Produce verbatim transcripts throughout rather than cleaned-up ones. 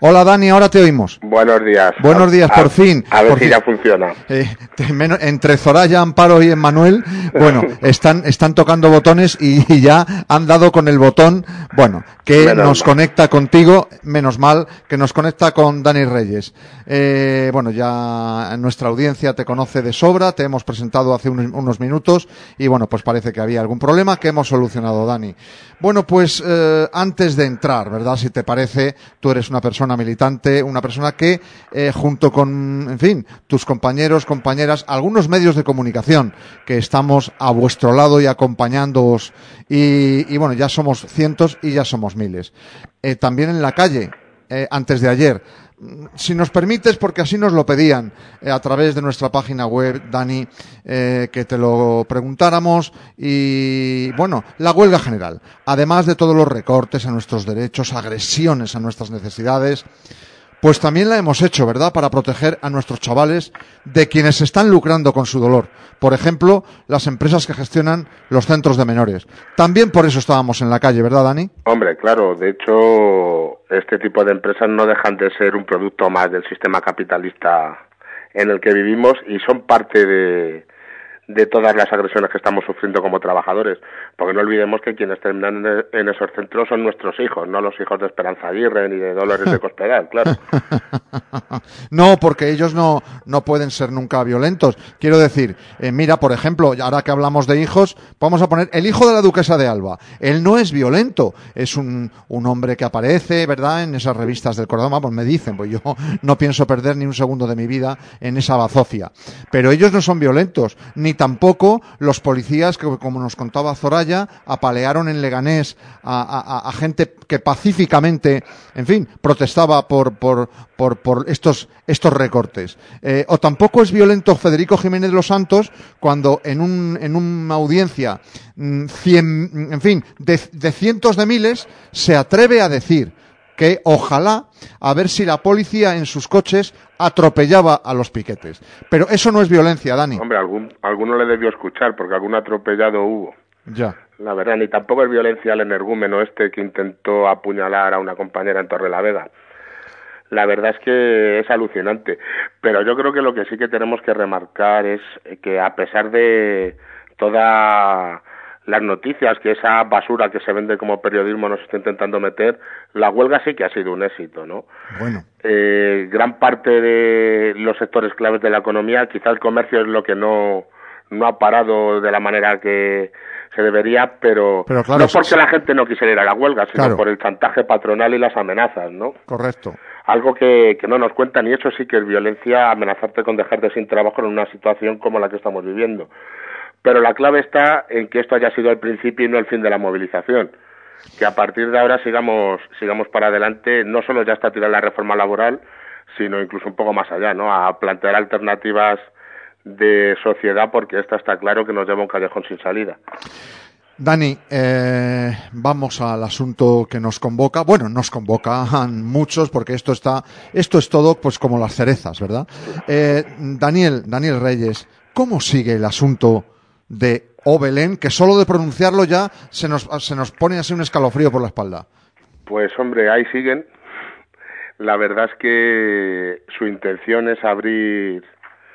Hola Dani, ahora te oímos. Buenos días. Buenos días, a, por fin. A ver por si fin. ya funciona. Eh, te, menos, entre Zoraya, Amparo y Emmanuel, bueno, están están tocando botones y, y ya han dado con el botón, bueno, que menos nos mal. conecta contigo, menos mal, que nos conecta con Dani Reyes. Eh, bueno, ya nuestra audiencia te conoce de sobra, te hemos presentado hace unos, unos minutos y bueno, pues parece que había algún problema que hemos solucionado, Dani. Bueno, pues eh, antes de entrar, ¿verdad? Si te parece, tú eres una persona militante, una persona que, eh, junto con, en fin, tus compañeros, compañeras, algunos medios de comunicación que estamos a vuestro lado y acompañándoos, y, y bueno, ya somos cientos y ya somos miles. Eh, también en la calle, eh, antes de ayer. Si nos permites, porque así nos lo pedían eh, a través de nuestra página web, Dani, eh, que te lo preguntáramos. Y bueno, la huelga general, además de todos los recortes a nuestros derechos, agresiones a nuestras necesidades, pues también la hemos hecho, ¿verdad?, para proteger a nuestros chavales de quienes se están lucrando con su dolor. Por ejemplo, las empresas que gestionan los centros de menores. También por eso estábamos en la calle, ¿verdad, Dani? Hombre, claro, de hecho, este tipo de empresas no dejan de ser un producto más del sistema capitalista en el que vivimos y son parte de, de todas las agresiones que estamos sufriendo como trabajadores, porque no olvidemos que quienes terminan en, en esos centros son nuestros hijos, no los hijos de Esperanza Aguirre ni de Dolores de Cospedal, claro. No, porque ellos no, no pueden ser nunca violentos. Quiero decir, eh, mira, por ejemplo, ahora que hablamos de hijos, vamos a poner el hijo de la duquesa de Alba. Él no es violento, es un, un hombre que aparece, ¿verdad?, en esas revistas del Cordón. Pues me dicen, pues yo no pienso perder ni un segundo de mi vida en esa bazofia. Pero ellos no son violentos, ni tampoco los policías que, como nos contaba Zoraya, apalearon en Leganés a, a, a gente que pacíficamente, en fin, protestaba por, por, por, por estos, estos recortes. Eh, o tampoco es violento Federico Jiménez Los Santos cuando en, un, en una audiencia, cien, en fin, de, de cientos de miles, se atreve a decir que ojalá, a ver si la policía en sus coches atropellaba a los piquetes. Pero eso no es violencia, Dani. Hombre, algún, alguno le debió escuchar, porque algún atropellado hubo. Ya. La verdad, ni tampoco es violencia el energúmeno este que intentó apuñalar a una compañera en Torrelavega. La verdad es que es alucinante. Pero yo creo que lo que sí que tenemos que remarcar es que a pesar de todas las noticias, que esa basura que se vende como periodismo nos está intentando meter, la huelga sí que ha sido un éxito, ¿no? Bueno. Eh, gran parte de los sectores claves de la economía, quizá el comercio es lo que no, no ha parado de la manera que se debería, pero, pero claro, no porque sí. la gente no quisiera ir a la huelga, sino claro. por el chantaje patronal y las amenazas, ¿no? Correcto. Algo que, que no nos cuentan, y eso sí que es violencia, amenazarte con dejarte sin trabajo en una situación como la que estamos viviendo. Pero la clave está en que esto haya sido el principio y no el fin de la movilización. Que a partir de ahora sigamos sigamos para adelante, no solo ya está tirada la reforma laboral, sino incluso un poco más allá, ¿no? A plantear alternativas de sociedad, porque esta está claro que nos lleva a un callejón sin salida. Dani, eh, vamos al asunto que nos convoca. Bueno, nos convocan muchos porque esto está, esto es todo, pues como las cerezas, ¿verdad? Eh, Daniel, Daniel Reyes, ¿cómo sigue el asunto de O Belén, que solo de pronunciarlo ya se nos se nos pone así un escalofrío por la espalda? Pues hombre, ahí siguen. La verdad es que su intención es abrir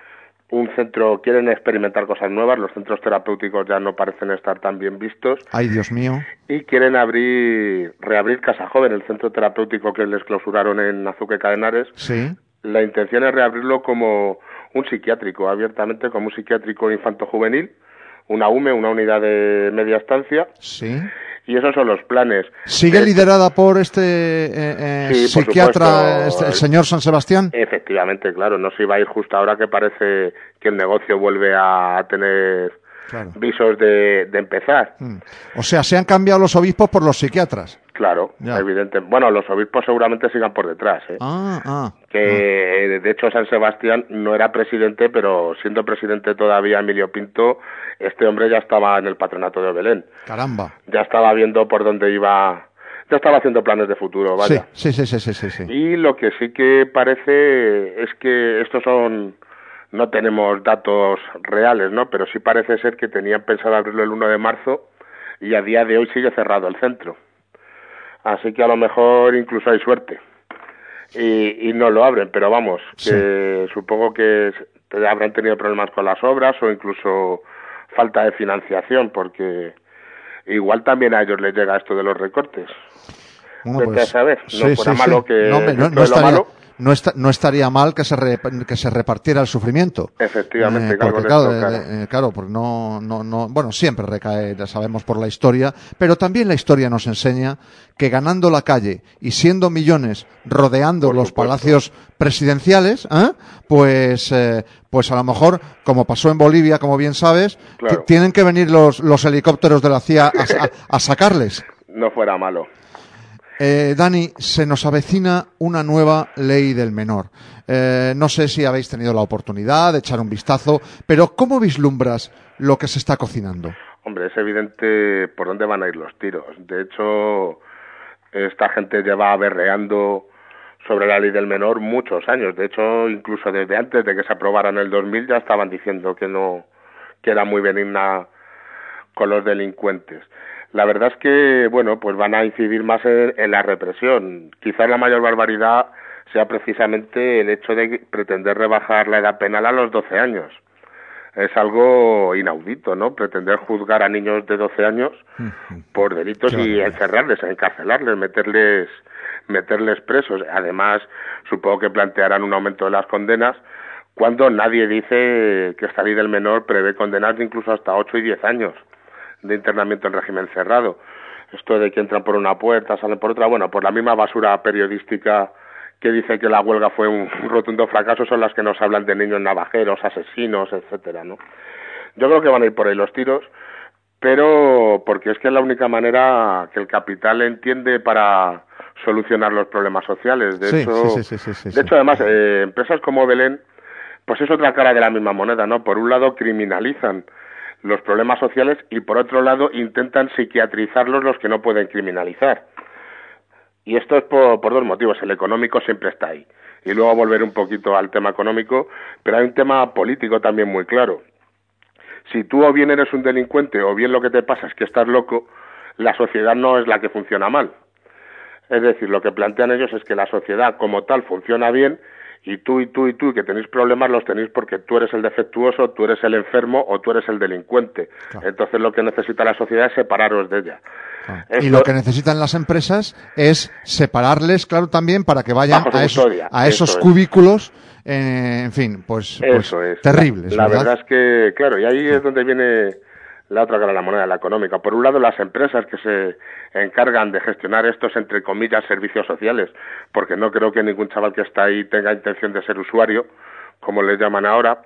un centro, quieren experimentar cosas nuevas, los centros terapéuticos ya no parecen estar tan bien vistos. Ay, Dios mío. Y quieren abrir, reabrir Casa Joven, el centro terapéutico que les clausuraron en Azuque Cadenares. Sí. La intención es reabrirlo como un psiquiátrico, abiertamente como un psiquiátrico infanto-juvenil, una U M E, una unidad de media estancia. Sí. Y esos son los planes. ¿Sigue eh, liderada por este eh, eh, sí, psiquiatra, por este, el señor San Sebastián? Efectivamente, claro. No se iba a ir justo ahora que parece que el negocio vuelve a tener claro. visos de, de empezar. Hmm. O sea, se han cambiado los obispos por los psiquiatras. Claro, ya. Evidente. Bueno, los obispos seguramente sigan por detrás, ¿eh? Ah, ah. Que, ah. de hecho, San Sebastián no era presidente, pero siendo presidente todavía Emilio Pinto, este hombre ya estaba en el patronato de Belén. Caramba. Ya estaba viendo por dónde iba, ya estaba haciendo planes de futuro, vaya. Sí, sí, sí, sí, sí, sí. Y lo que sí que parece es que estos son, no tenemos datos reales, ¿no? Pero sí parece ser que tenían pensado abrirlo el uno de marzo y a día de hoy sigue cerrado el centro. Así que a lo mejor incluso hay suerte. y, y no lo abren, pero vamos, que Sí. supongo que habrán tenido problemas con las obras o incluso falta de financiación, porque igual también a ellos les llega esto de los recortes. Bueno, Vete pues, a saber, no sí, fuera sí, malo sí. que No, hombre, no, dentro no de lo estaría, malo, no, esta- no estaría mal que se, re- que se repartiera el sufrimiento. efectivamente, Eh, que algo porque les claro, tocara. eh, eh, claro, porque no, no, no, bueno, siempre recae, ya sabemos por la historia, pero también la historia nos enseña que ganando la calle y siendo millones rodeando Por los supuesto. palacios presidenciales, ¿eh? pues, eh, pues a lo mejor, como pasó en Bolivia, como bien sabes, Claro. t- tienen que venir los, los helicópteros de la C I A a, a- a sacarles. No fuera malo. Eh, Dani, se nos avecina una nueva ley del menor. Eh, no sé si habéis tenido la oportunidad de echar un vistazo, pero ¿cómo vislumbras lo que se está cocinando? Hombre, es evidente por dónde van a ir los tiros. De hecho, esta gente lleva berreando sobre la ley del menor muchos años. De hecho, incluso desde antes de que se aprobara en el dos mil ya estaban diciendo que no, que era muy benigna con los delincuentes. La verdad es que, bueno, pues van a incidir más en, en la represión. Quizás la mayor barbaridad sea precisamente el hecho de pretender rebajar la edad penal a los doce años. Es algo inaudito, ¿no? Pretender juzgar a niños de doce años por delitos Qué y barbaridad. encerrarles, encarcelarles, meterles, meterles presos. Además, supongo que plantearán un aumento de las condenas cuando nadie dice que esta ley del menor prevé condenas de incluso hasta ocho y diez años de internamiento en régimen cerrado. Esto de que entran por una puerta, salen por otra, bueno, por la misma basura periodística que dice que la huelga fue un rotundo fracaso, son las que nos hablan de niños navajeros, asesinos, etcétera, ¿no? Yo creo que van a ir por ahí los tiros, pero porque es que es la única manera que el capital entiende para solucionar los problemas sociales. De Sí, hecho, sí, sí, sí, sí, sí, de sí. hecho además, eh, empresas como Belén, pues es otra cara de la misma moneda, ¿no? Por un lado criminalizan los problemas sociales y por otro lado intentan psiquiatrizarlos los que no pueden criminalizar. Y esto es por, por dos motivos. El económico siempre está ahí. Y luego volver un poquito al tema económico, pero hay un tema político también muy claro. Si tú o bien eres un delincuente o bien lo que te pasa es que estás loco, la sociedad no es la que funciona mal. Es decir, lo que plantean ellos es que la sociedad como tal funciona bien y tú y tú y tú que tenéis problemas los tenéis porque tú eres el defectuoso, tú eres el enfermo o tú eres el delincuente. Claro. Entonces lo que necesita la sociedad es separaros de ella. Ah. Esto- Y lo que necesitan las empresas es separarles, claro, también para que vayan Bajo su a esos, custodia, a esos eso es. cubículos, eh, en fin, pues, pues Eso es. terribles, La, la ¿verdad? verdad es que, claro, y ahí es donde viene la otra cara de la moneda, la económica. Por un lado, las empresas que se encargan de gestionar estos, entre comillas, servicios sociales, porque no creo que ningún chaval que está ahí tenga intención de ser usuario, como les llaman ahora.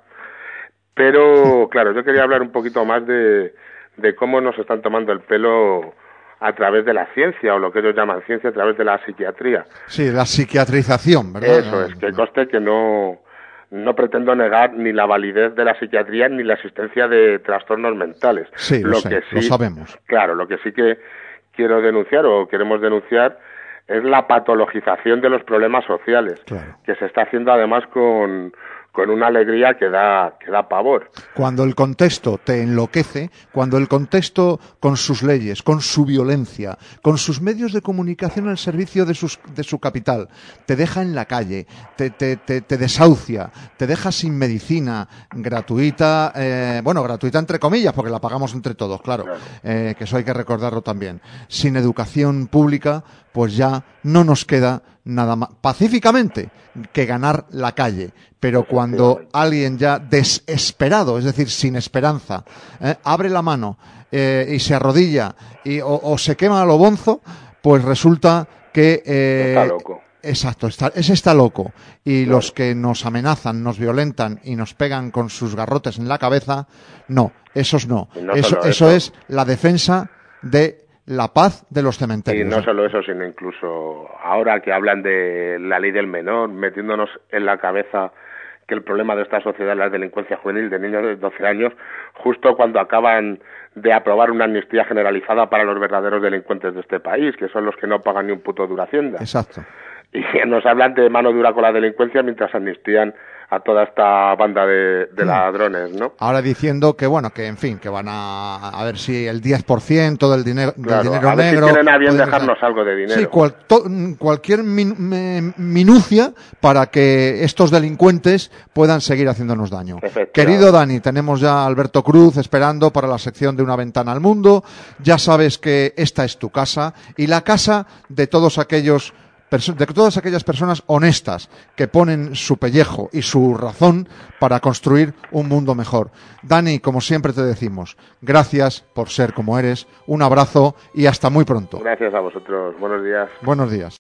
Pero, claro, yo quería hablar un poquito más de, de cómo nos están tomando el pelo a través de la ciencia, o lo que ellos llaman ciencia, a través de la psiquiatría. Sí, la psiquiatrización, ¿verdad? Eso es, que conste que no, no pretendo negar ni la validez de la psiquiatría ni la existencia de trastornos mentales. Sí, lo sé, lo sabemos. Claro, lo que sí que quiero denunciar o queremos denunciar es la patologización de los problemas sociales, Claro. que se está haciendo además con, con una alegría que da, que da pavor. Cuando el contexto te enloquece, cuando el contexto con sus leyes, con su violencia, con sus medios de comunicación al servicio de, sus, de su capital, te deja en la calle, te, te, te, te desahucia, te deja sin medicina gratuita, eh, bueno, gratuita entre comillas, porque la pagamos entre todos, claro, Claro. eh, que eso hay que recordarlo también, sin educación pública, pues ya no nos queda nada más pacíficamente que ganar la calle, pero cuando alguien ya desesperado, es decir, sin esperanza, eh, abre la mano eh, y se arrodilla y, o, o se quema a lo bonzo, pues resulta que eh, Está loco. Exacto, está, ese está loco. Y Claro. los que nos amenazan, nos violentan y nos pegan con sus garrotes en la cabeza, no, esos no. Y no eso, solo eso eso. es la defensa de la paz de los Y cementerios. no ¿eh? solo eso, sino incluso ahora que hablan de la ley del menor, metiéndonos en la cabeza que el problema de esta sociedad es la delincuencia juvenil de niños de doce años, justo cuando acaban de aprobar una amnistía generalizada para los verdaderos delincuentes de este país, que son los que no pagan ni un puto duro a Hacienda. Exacto. Y nos hablan de mano dura con la delincuencia mientras amnistían a toda esta banda de, de ladrones, ¿no? Ahora diciendo que, bueno, que en fin, que van a, a ver si el diez por ciento del dinero, claro, del dinero a ver negro... si tienen a bien dejar... dejarnos algo de dinero. Sí, cual, to, cualquier min, me, minucia para que estos delincuentes puedan seguir haciéndonos daño. Querido Dani, tenemos ya a Alberto Cruz esperando para la sección de Una Ventana al Mundo. Ya sabes que esta es tu casa y la casa de todos aquellos de todas aquellas personas honestas que ponen su pellejo y su razón para construir un mundo mejor. Dani, como siempre te decimos, gracias por ser como eres, un abrazo y hasta muy pronto. Gracias a vosotros, buenos días. Buenos días.